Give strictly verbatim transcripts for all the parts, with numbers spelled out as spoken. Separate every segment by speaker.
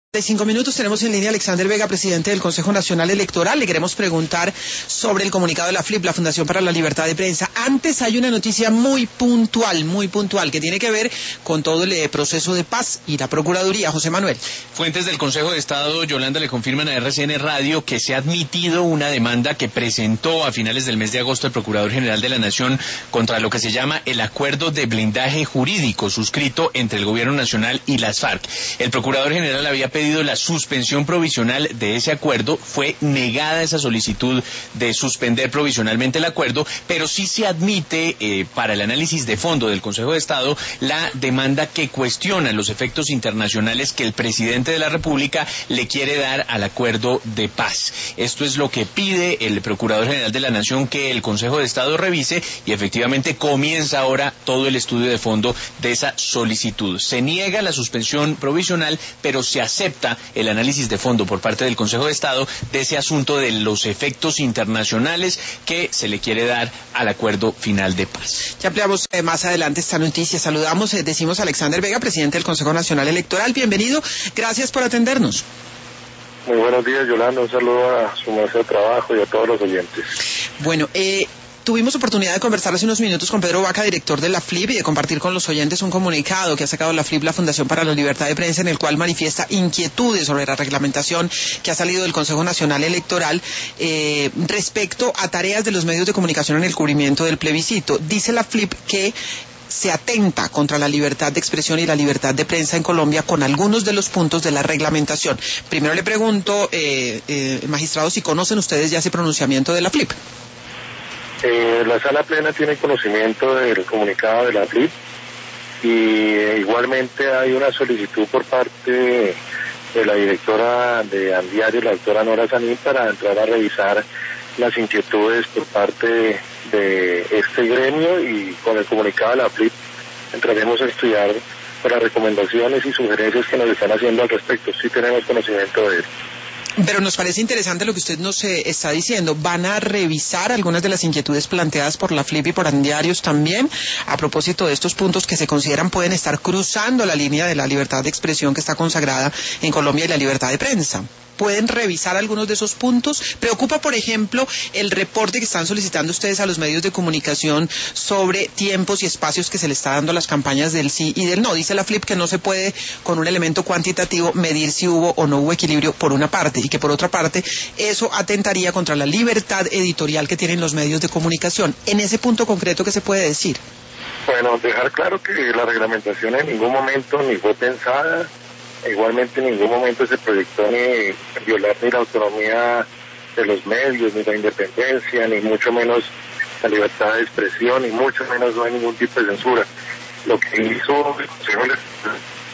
Speaker 1: De cinco minutos tenemos en línea a Alexander Vega, presidente del Consejo Nacional Electoral. Le queremos preguntar sobre el comunicado de la F L I P, la Fundación para la Libertad de Prensa. Antes hay una noticia muy puntual, muy puntual, que tiene que ver con todo el eh, proceso de paz y la Procuraduría. José Manuel.
Speaker 2: Fuentes del Consejo de Estado, Yolanda, le confirman a R C N Radio que se ha admitido una demanda que presentó a finales del mes de agosto el Procurador General de la Nación contra lo que se llama el Acuerdo de Blindaje Jurídico suscrito entre el Gobierno Nacional y las FARC. El Procurador General había pedido pedido la suspensión provisional de ese acuerdo, fue negada esa solicitud de suspender provisionalmente el acuerdo, pero sí se admite eh, para el análisis de fondo del Consejo de Estado la demanda que cuestiona los efectos internacionales que el presidente de la República le quiere dar al acuerdo de paz. Esto es lo que pide el Procurador General de la Nación que el Consejo de Estado revise y efectivamente comienza ahora todo el estudio de fondo de esa solicitud. Se niega la suspensión provisional, pero se acepta el análisis de fondo por parte del Consejo de Estado de ese asunto de los efectos internacionales que se le quiere dar al acuerdo final de paz.
Speaker 1: Ya ampliamos eh, más adelante esta noticia. Saludamos, eh, decimos a Alexander Vega, presidente del Consejo Nacional Electoral. Bienvenido, gracias por atendernos.
Speaker 3: Muy buenos días, Yolanda, un saludo a su mesa de trabajo y a todos los oyentes.
Speaker 1: Bueno, eh... Tuvimos oportunidad de conversar hace unos minutos con Pedro Vaca, director de la F L I P, y de compartir con los oyentes un comunicado que ha sacado la F L I P, la Fundación para la Libertad de Prensa, en el cual manifiesta inquietudes sobre la reglamentación que ha salido del Consejo Nacional Electoral eh, respecto a tareas de los medios de comunicación en el cubrimiento del plebiscito. Dice la F L I P que se atenta contra la libertad de expresión y la libertad de prensa en Colombia con algunos de los puntos de la reglamentación. Primero le pregunto, eh, eh, magistrado, si conocen ustedes ya ese pronunciamiento de la F L I P.
Speaker 3: Eh, la Sala Plena tiene conocimiento del comunicado de la F L I P y eh, igualmente hay una solicitud por parte de la directora de Andiario, la doctora Nora Sanín, para entrar a revisar las inquietudes por parte de, de este gremio, y con el comunicado de la F L I P entraremos a estudiar las recomendaciones y sugerencias que nos están haciendo al respecto. Sí tenemos conocimiento de él.
Speaker 1: Pero nos parece interesante lo que usted nos eh, está diciendo. ¿Van a revisar algunas de las inquietudes planteadas por la F L I P y por Andiarios también a propósito de estos puntos que se consideran pueden estar cruzando la línea de la libertad de expresión que está consagrada en Colombia y la libertad de prensa? ¿Pueden revisar algunos de esos puntos? ¿Preocupa, por ejemplo, el reporte que están solicitando ustedes a los medios de comunicación sobre tiempos y espacios que se le está dando a las campañas del sí y del no? Dice la F L I P que no se puede, con un elemento cuantitativo, medir si hubo o no hubo equilibrio por una parte, y que por otra parte eso atentaría contra la libertad editorial que tienen los medios de comunicación. En ese punto concreto, ¿qué se puede decir?
Speaker 3: Bueno, dejar claro que la reglamentación en ningún momento ni fue pensada, igualmente en ningún momento se proyectó ni violar ni la autonomía de los medios, ni la independencia, ni mucho menos la libertad de expresión, ni mucho menos no hay ningún tipo de censura. Lo que hizo el Consejo Electoral...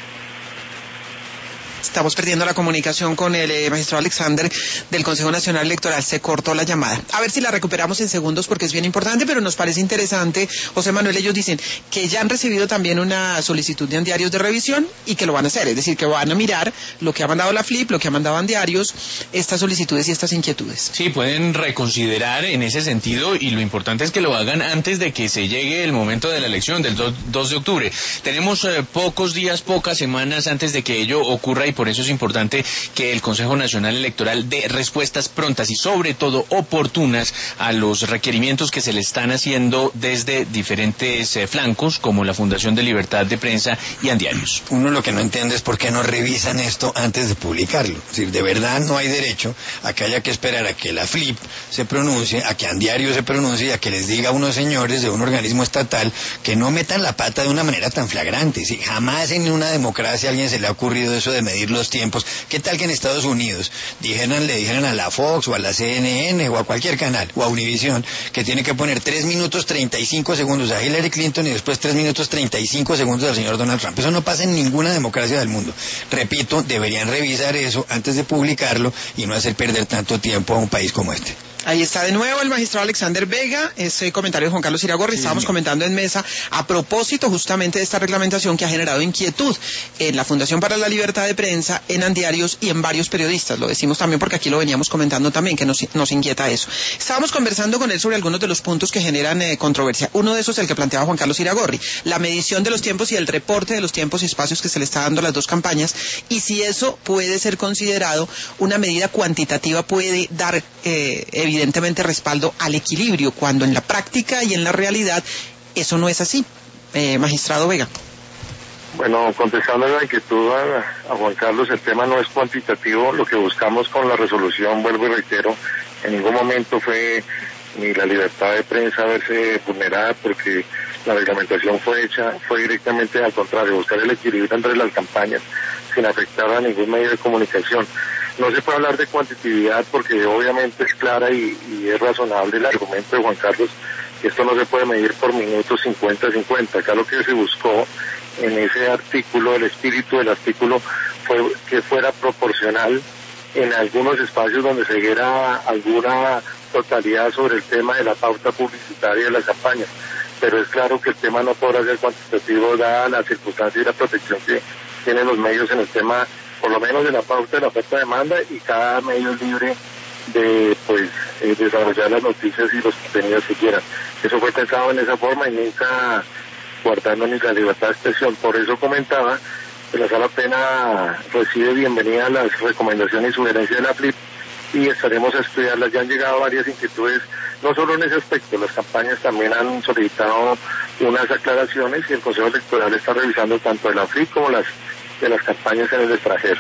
Speaker 1: Estamos perdiendo la comunicación con el eh, magistrado Alexander del Consejo Nacional Electoral. Se cortó la llamada. A ver si la recuperamos en segundos porque es bien importante, pero nos parece interesante. José Manuel, ellos dicen que ya han recibido también una solicitud de Andiarios de revisión y que lo van a hacer. Es decir, que van a mirar lo que ha mandado la F L I P, lo que ha mandado Andiarios, estas solicitudes y estas inquietudes.
Speaker 2: Sí, pueden reconsiderar en ese sentido, y lo importante es que lo hagan antes de que se llegue el momento de la elección del dos de octubre. Tenemos eh, pocos días, pocas semanas antes de que ello ocurra, y por eso es importante que el Consejo Nacional Electoral dé respuestas prontas y sobre todo oportunas a los requerimientos que se le están haciendo desde diferentes eh, flancos, como la Fundación de Libertad de Prensa y Andiarios.
Speaker 4: Uno lo que no entiende es por qué no revisan esto antes de publicarlo. Es decir, de verdad no hay derecho a que haya que esperar a que la F L I P se pronuncie, a que Andiarios se pronuncie, a que les diga a unos señores de un organismo estatal que no metan la pata de una manera tan flagrante. ¿Sí? Jamás en una democracia a alguien se le ha ocurrido eso de medir los tiempos. ¿Qué tal que en Estados Unidos dijeran, le dijeran a la Fox o a la C N N o a cualquier canal o a Univision que tiene que poner tres minutos treinta y cinco segundos a Hillary Clinton y después tres minutos treinta y cinco segundos al señor Donald Trump? Eso no pasa en ninguna democracia del mundo. Repito, deberían revisar eso antes de publicarlo y no hacer perder tanto tiempo a un país como este.
Speaker 1: Ahí está de nuevo el magistrado Alexander Vega, ese comentario de Juan Carlos Iragorri. Sí, estábamos comentando en mesa a propósito justamente de esta reglamentación que ha generado inquietud en la Fundación para la Libertad de Prensa, en Andiarios y en varios periodistas. Lo decimos también porque aquí lo veníamos comentando también, que nos, nos inquieta eso. Estábamos conversando con él sobre algunos de los puntos que generan eh, controversia. Uno de esos es el que planteaba Juan Carlos Iragorri, la medición de los tiempos y el reporte de los tiempos y espacios que se le está dando a las dos campañas, y si eso puede ser considerado una medida cuantitativa, puede dar eh, evidentemente respaldo al equilibrio, cuando en la práctica y en la realidad eso no es así. Eh, magistrado Vega.
Speaker 3: Bueno, contestando la inquietud a, a Juan Carlos, el tema no es cuantitativo. Lo que buscamos con la resolución, vuelvo y reitero, en ningún momento fue ni la libertad de prensa verse vulnerada, porque la reglamentación fue hecha, fue directamente al contrario, buscar el equilibrio entre las campañas sin afectar a ningún medio de comunicación. No se puede hablar de cuantitatividad porque obviamente es clara y, y es razonable el argumento de Juan Carlos, que esto no se puede medir por minutos cincuenta cincuenta. Acá lo que se buscó en ese artículo, el espíritu del artículo, fue que fuera proporcional en algunos espacios donde se diera alguna totalidad sobre el tema de la pauta publicitaria de las campañas. Pero es claro que el tema no podrá ser cuantitativo dada la circunstancia y la protección que tienen los medios en el tema, por lo menos de la pauta de la oferta-demanda, y cada medio es libre de pues eh, desarrollar las noticias y los contenidos que quieran. Eso fue pensado en esa forma y nunca guardando ni la libertad de expresión. Por eso comentaba que la Sala Plena recibe bienvenida las recomendaciones y sugerencias de la F L I P y estaremos a estudiarlas. Ya han llegado varias inquietudes, no solo en ese aspecto, las campañas también han solicitado unas aclaraciones y el Consejo Electoral está revisando tanto de la F L I P como las de las campañas en el extranjero.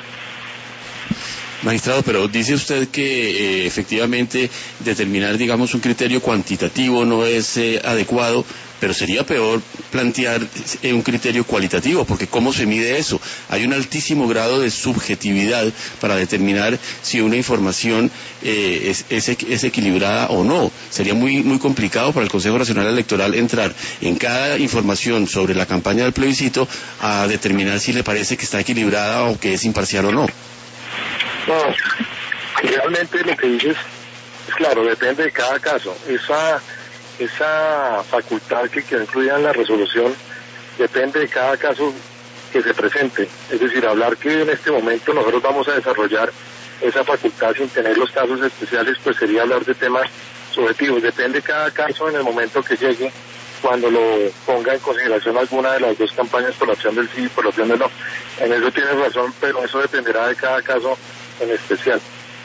Speaker 5: Magistrado, pero dice usted que eh, efectivamente determinar, digamos, un criterio cuantitativo no es eh, adecuado, pero sería peor plantear eh, un criterio cualitativo, porque ¿cómo se mide eso? Hay un altísimo grado de subjetividad para determinar si una información eh, es, es, es equilibrada o no. Sería muy, muy complicado para el Consejo Nacional Electoral entrar en cada información sobre la campaña del plebiscito a determinar si le parece que está equilibrada o que es imparcial o no.
Speaker 3: No, realmente lo que dices es claro, depende de cada caso. Esa esa facultad que queda incluida en la resolución depende de cada caso que se presente. Es decir, hablar que en este momento nosotros vamos a desarrollar esa facultad sin tener los casos especiales, pues sería hablar de temas subjetivos. Depende de cada caso en el momento que llegue, cuando lo ponga en consideración alguna de las dos campañas, por la opción del sí y por la opción del no. En eso tienes razón, pero eso dependerá de cada caso en especial.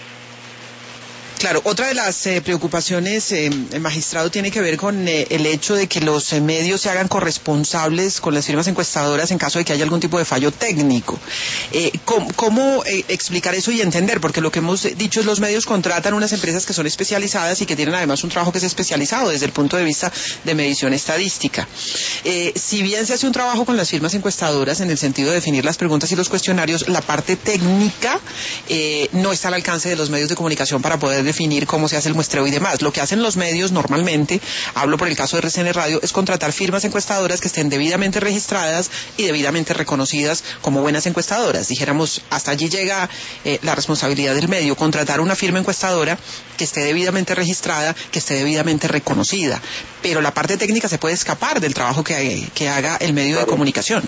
Speaker 1: Claro, otra de las eh, preocupaciones, eh, el magistrado, tiene que ver con eh, el hecho de que los eh, medios se hagan corresponsables con las firmas encuestadoras en caso de que haya algún tipo de fallo técnico. Eh, ¿Cómo, cómo eh, explicar eso y entender? Porque lo que hemos dicho es los medios contratan unas empresas que son especializadas y que tienen además un trabajo que es especializado desde el punto de vista de medición estadística. Eh, si bien se hace un trabajo con las firmas encuestadoras en el sentido de definir las preguntas y los cuestionarios, la parte técnica eh, no está al alcance de los medios de comunicación para poder definir cómo se hace el muestreo y demás. Lo que hacen los medios normalmente, hablo por el caso de R C N Radio, es contratar firmas encuestadoras que estén debidamente registradas y debidamente reconocidas como buenas encuestadoras. Dijéramos, hasta allí llega eh, la responsabilidad del medio, contratar una firma encuestadora que esté debidamente registrada, que esté debidamente reconocida. Pero la parte técnica se puede escapar del trabajo que, que haga el medio
Speaker 3: claro.
Speaker 1: de comunicación.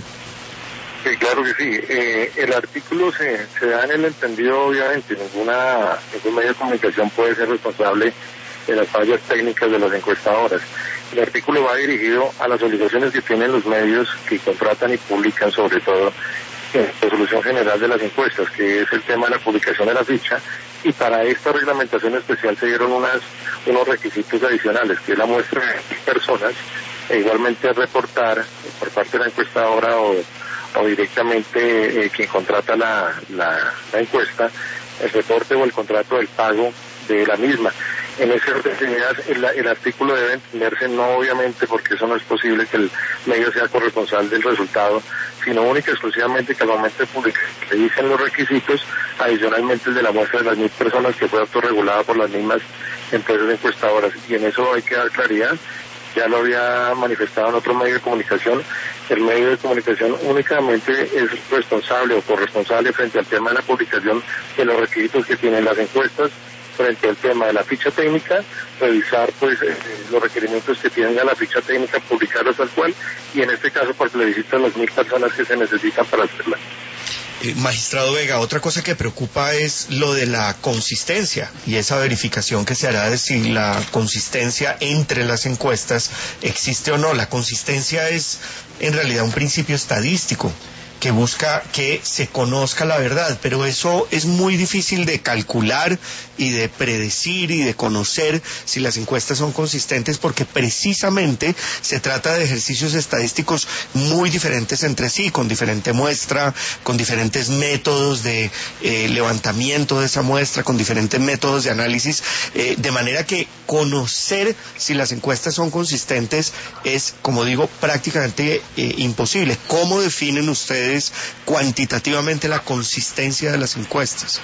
Speaker 3: Sí, claro que sí. Eh, el artículo se, se da en el entendido, obviamente, ninguna, ningún medio de comunicación puede ser responsable de las fallas técnicas de las encuestadoras. El artículo va dirigido a las obligaciones que tienen los medios que contratan y publican, sobre todo en la resolución general de las encuestas, que es el tema de la publicación de la ficha, y para esta reglamentación especial se dieron unas, unos requisitos adicionales, que es la muestra de personas, e igualmente reportar por parte de la encuestadora o o directamente eh, quien contrata la, la, la encuesta, el reporte o el contrato del pago de la misma. En ese orden de ideas, el, el artículo debe entenderse no obviamente porque eso no es posible que el medio sea corresponsal del resultado, sino única y exclusivamente que al momento de publicar se dicen los requisitos, adicionalmente el de la muestra de las mil personas que fue autorregulada por las mismas empresas encuestadoras. Y en eso hay que dar claridad. Ya lo había manifestado en otro medio de comunicación, el medio de comunicación únicamente es responsable o corresponsable frente al tema de la publicación de los requisitos que tienen las encuestas frente al tema de la ficha técnica, revisar pues eh, los requerimientos que tenga la ficha técnica, publicarlos tal cual, y en este caso por plebiscito las mil personas que se necesitan para hacerla.
Speaker 6: Eh, magistrado Vega, otra cosa que preocupa es lo de la consistencia y esa verificación que se hará de si la consistencia entre las encuestas existe o no. La consistencia es en realidad un principio estadístico que busca que se conozca la verdad, pero eso es muy difícil de calcular y de predecir y de conocer si las encuestas son consistentes, porque precisamente se trata de ejercicios estadísticos muy diferentes entre sí, con diferente muestra, con diferentes métodos de eh, levantamiento de esa muestra, con diferentes métodos de análisis, eh, de manera que conocer si las encuestas son consistentes es, como digo, prácticamente eh, imposible. ¿Cómo definen ustedes cuantitativamente la consistencia de las encuestas?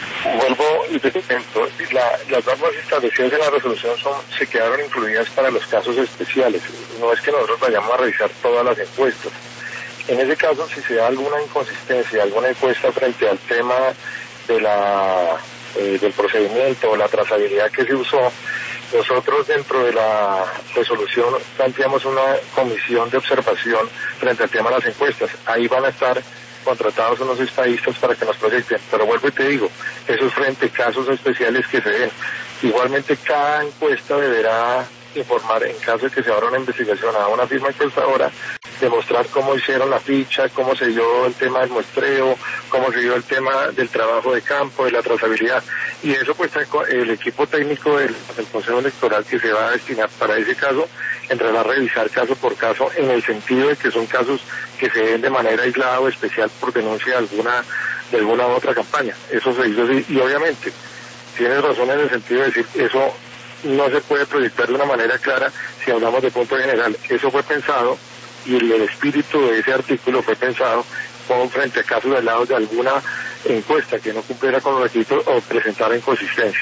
Speaker 3: Vuelvo y te comento, la, las normas establecidas en la resolución son, se quedaron incluidas para los casos especiales. No es que nosotros vayamos a revisar todas las encuestas. En ese caso, si se da alguna inconsistencia, alguna encuesta frente al tema de la eh, del procedimiento o la trazabilidad que se usó, nosotros dentro de la resolución planteamos una comisión de observación frente al tema de las encuestas. Ahí van a estar contratados unos estadistas para que nos proyecten, pero vuelvo y te digo, eso es frente a casos especiales que se den. Igualmente cada encuesta deberá informar, en caso de que se abra una investigación a una firma encuestadora, demostrar cómo hicieron la ficha, cómo se dio el tema del muestreo, cómo se dio el tema del trabajo de campo, de la trazabilidad, y eso pues el equipo técnico del, del Consejo Electoral que se va a destinar para ese caso entrará a revisar caso por caso, en el sentido de que son casos que se den de manera aislada o especial por denuncia de alguna de alguna otra campaña. Eso se hizo así, y obviamente tienes razón en el sentido de decir, eso no se puede proyectar de una manera clara si hablamos de punto general. Eso fue pensado, y el, el espíritu de ese artículo fue pensado como frente a casos aislados de alguna encuesta que no cumpliera con los requisitos o presentara inconsistencias.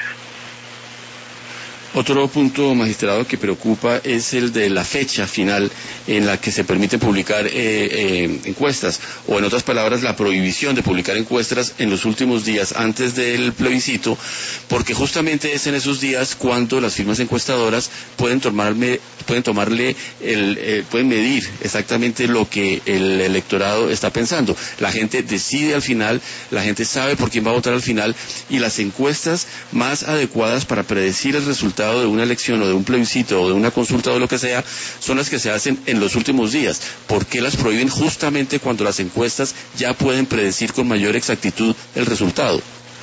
Speaker 5: Otro punto, magistrado, que preocupa es el de la fecha final en la que se permite publicar eh, eh, encuestas, o en otras palabras, la prohibición de publicar encuestas en los últimos días antes del plebiscito, porque justamente es en esos días cuando las firmas encuestadoras pueden tomarme, pueden tomarle, el, eh, pueden medir exactamente lo que el electorado está pensando. La gente decide al final, la gente sabe por quién va a votar al final, y las encuestas más adecuadas para predecir el resultado de una elección o de un plebiscito o de una consulta o de lo que sea, son las que se hacen en los últimos días. ¿Por qué las prohíben justamente cuando las encuestas ya pueden predecir con mayor exactitud el resultado?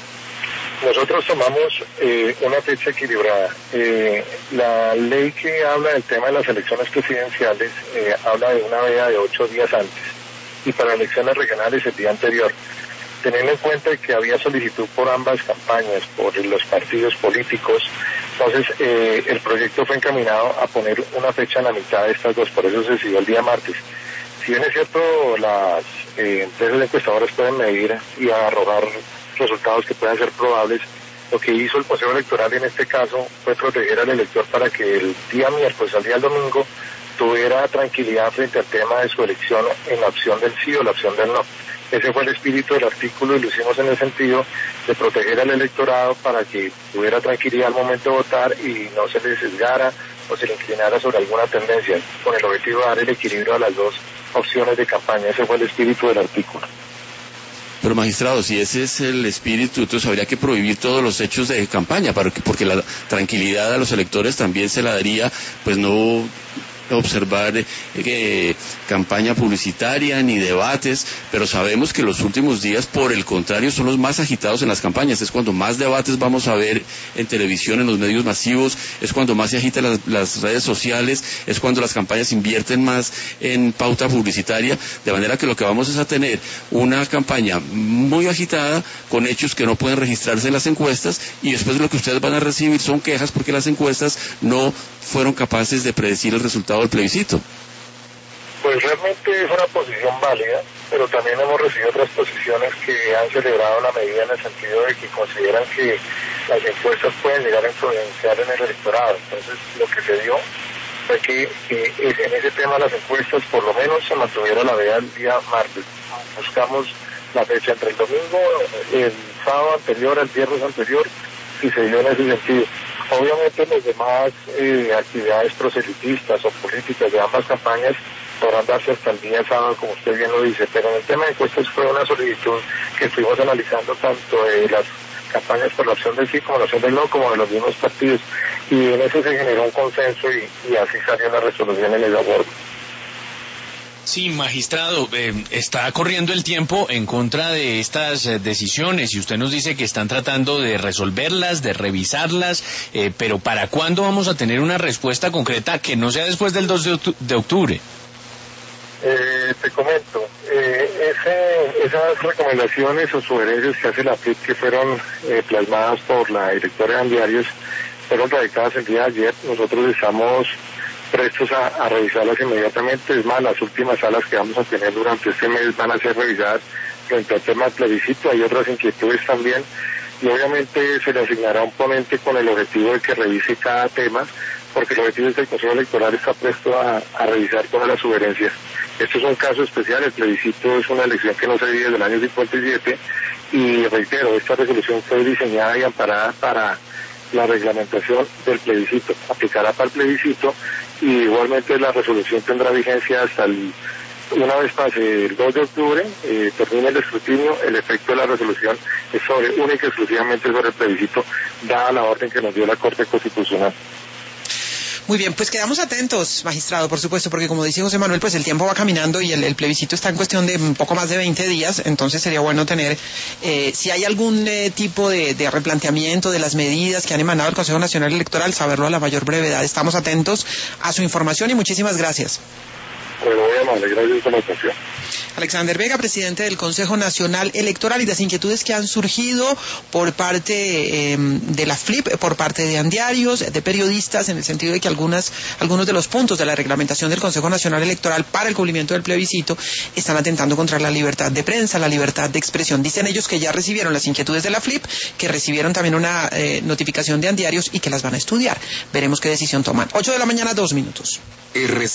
Speaker 3: Nosotros tomamos eh, una fecha equilibrada. Eh, la ley que habla del tema de las elecciones presidenciales eh, habla de una veda de ocho días antes, y para elecciones regionales el día anterior. Teniendo en cuenta que había solicitud por ambas campañas, por los partidos políticos, entonces eh, el proyecto fue encaminado a poner una fecha en la mitad de estas dos, por eso se decidió el día martes. Si bien es cierto, las eh, empresas encuestadoras pueden medir y arrojar resultados que puedan ser probables, lo que hizo el Consejo Electoral en este caso fue proteger al elector para que el día miércoles al día domingo tuviera tranquilidad frente al tema de su elección en la opción del sí o la opción del no. Ese fue el espíritu del artículo, y lo hicimos en el sentido de proteger al electorado para que tuviera tranquilidad al momento de votar y no se le sesgara o se le inclinara sobre alguna tendencia, con el objetivo de dar el equilibrio a las dos opciones de campaña. Ese fue el espíritu del artículo.
Speaker 5: Pero, magistrado, si ese es el espíritu, entonces habría que prohibir todos los hechos de campaña, porque la tranquilidad a los electores también se la daría, pues no observar eh, campaña publicitaria ni debates, pero sabemos que los últimos días, por el contrario, son los más agitados en las campañas. Es cuando más debates vamos a ver en televisión, en los medios masivos, es cuando más se agitan las, las redes sociales, es cuando las campañas invierten más en pauta publicitaria, de manera que lo que vamos es a tener una campaña muy agitada, con hechos que no pueden registrarse en las encuestas, y después lo que ustedes van a recibir son quejas porque las encuestas no fueron capaces de predecir el resultado del plebiscito.
Speaker 3: Pues realmente es una posición válida, pero también hemos recibido otras posiciones que han celebrado la medida en el sentido de que consideran que las encuestas pueden llegar a influenciar en el electorado. Entonces lo que se dio fue que, que en ese tema las encuestas por lo menos se mantuviera la veda el día martes. Buscamos la fecha entre el domingo, el sábado anterior, el viernes anterior, y se dio en ese sentido. Obviamente las demás eh, actividades proselitistas o políticas de ambas campañas podrán darse hasta el día sábado, como usted bien lo dice, pero en el tema de encuestas fue una solicitud que estuvimos analizando tanto de las campañas por la opción del sí como la opción del no, como de los mismos partidos, y en eso se generó un consenso y, y así salió la resolución en el acuerdo.
Speaker 2: Sí, magistrado, eh, está corriendo el tiempo en contra de estas eh, decisiones y usted nos dice que están tratando de resolverlas, de revisarlas, eh, pero ¿para cuándo vamos a tener una respuesta concreta que no sea después del dos de octubre?
Speaker 3: Eh, te comento, eh, ese, esas recomendaciones o sugerencias que hace la F I P que fueron eh, plasmadas por la directora de Andiarios fueron radicadas el día de ayer. Nosotros estamos prestos a, a revisarlas inmediatamente. Es más, las últimas salas que vamos a tener durante este mes van a ser revisadas frente al tema del plebiscito. Hay otras inquietudes también y obviamente se le asignará un ponente con el objetivo de que revise cada tema, porque el objetivo es que el Consejo Electoral está presto a, a revisar todas las sugerencias. Esto es un caso especial, el plebiscito es una elección que no se vive desde el año cincuenta y siete y reitero, esta resolución fue diseñada y amparada para la reglamentación del plebiscito, aplicará para el plebiscito y igualmente la resolución tendrá vigencia hasta el, una vez pase el dos de octubre, eh, termine el escrutinio, el efecto de la resolución es sobre única y exclusivamente sobre el plebiscito, dada la orden que nos dio la Corte Constitucional.
Speaker 1: Muy bien, pues quedamos atentos, magistrado, por supuesto, porque como dice José Manuel, pues el tiempo va caminando y el, el plebiscito está en cuestión de un poco más de veinte días, entonces sería bueno tener, eh, si hay algún eh, tipo de, de replanteamiento de las medidas que han emanado el Consejo Nacional Electoral, saberlo a la mayor brevedad. Estamos atentos a su información y muchísimas gracias.
Speaker 3: Bueno, muy amable, gracias por la atención.
Speaker 1: Alexander Vega, presidente del Consejo Nacional Electoral, y las inquietudes que han surgido por parte eh, de la F L I P, por parte de Andiarios, de periodistas, en el sentido de que algunas, algunos de los puntos de la reglamentación del Consejo Nacional Electoral para el cumplimiento del plebiscito están atentando contra la libertad de prensa, la libertad de expresión. Dicen ellos que ya recibieron las inquietudes de la F L I P, que recibieron también una eh, notificación de Andiarios y que las van a estudiar. Veremos qué decisión toman. ocho de la mañana, dos minutos.